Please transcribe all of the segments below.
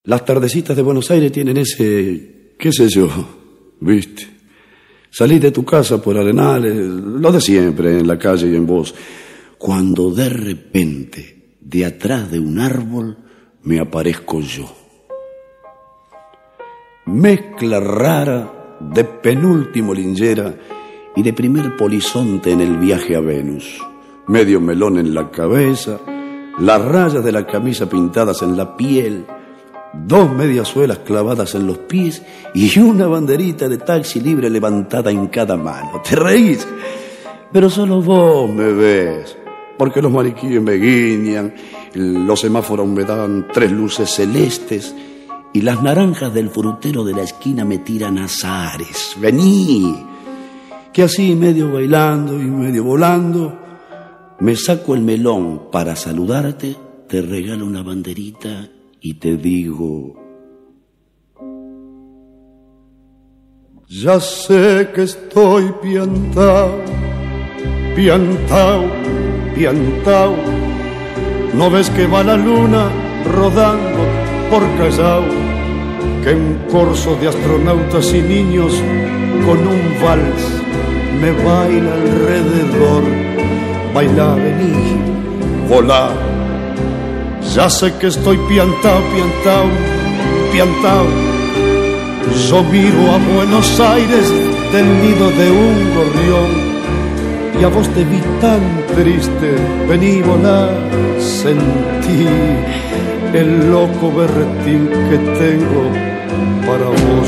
Las tardecitas de Buenos Aires tienen ese, qué sé yo, ¿viste? Salís de tu casa por Arenales, lo de siempre, en la calle y en vos, cuando de repente, de atrás de un árbol, me aparezco yo. Mezcla rara de penúltimo linchera y de primer polizonte en el viaje a Venus. Medio melón en la cabeza, las rayas de la camisa pintadas en la piel, 2 mediasuelas clavadas en los pies y una banderita de taxi libre levantada en cada mano. ¿Te reís? Pero solo vos me ves, porque los maniquíes me guiñan, los semáforos me dan 3 luces celestes y las naranjas del frutero de la esquina me tiran azares. Vení, que así medio bailando y medio volando, me saco el melón para saludarte, te regalo una banderita y te digo: ya sé que estoy piantao, piantao, piantao. ¿No ves que va la luna rodando por Callao? Que un corso de astronautas y niños con un vals me baila alrededor. Baila, vení, volá. Ya sé que estoy piantao, piantao, piantao. Yo miro a Buenos Aires del nido de un gorrión y a vos te vi tan triste. Vení, volá, sentí el loco berretín que tengo para vos.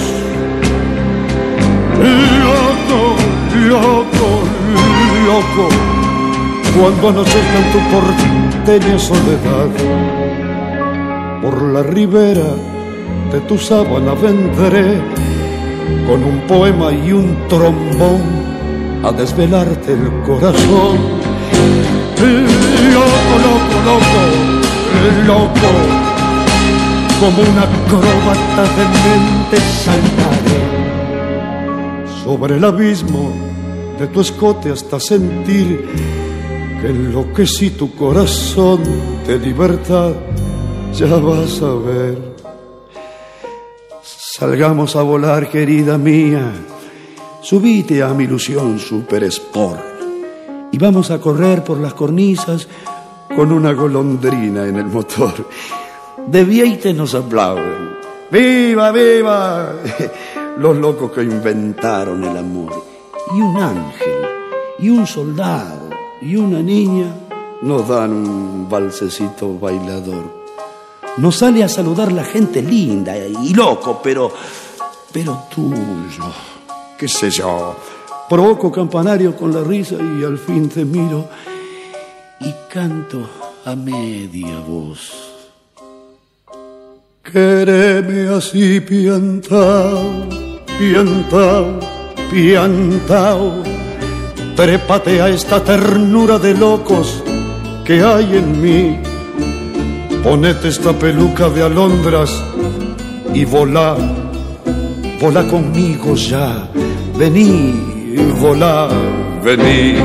Loco, loco, loco, cuando anochezca en tu porteña soledad, por la ribera de tu sábana vendré con un poema y un trombón a desvelarte el corazón. Loco, loco, loco, loco, como una acróbata de mente saltaré sobre el abismo de tu escote hasta sentir que enloquecí tu corazón de libertad. Ya vas a ver. Salgamos a volar, querida mía. Subite a mi ilusión Super Sport y vamos a correr por las cornisas con una golondrina en el motor. De Vieite nos aplauden. ¡Viva, viva! Los locos que inventaron el amor. Y un ángel, y un soldado, y una niña nos dan un valsecito bailador. Nos sale a saludar la gente linda y loco, pero tuyo. ¿Qué sé yo? Provoco campanario con la risa y al fin te miro y canto a media voz. Quéreme así, piantao, piantao, piantao. Trépate a esta ternura de locos que hay en mí. Ponete esta peluca de alondras y volá, volá conmigo ya. Vení, volá, vení.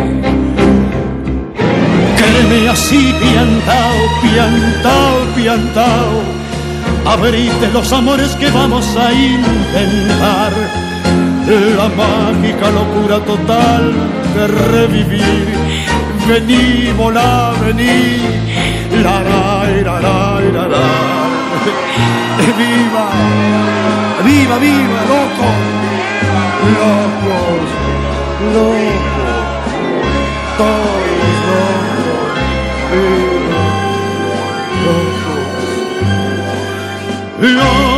Quéreme así, piantao, piantao, piantao. Abrite los amores que vamos a intentar. La mágica locura total de revivir. Vení, volá, vení. La, la, la, la, la. Viva, viva, viva, loco. Locos, locos, todos locos, viva, locos, locos.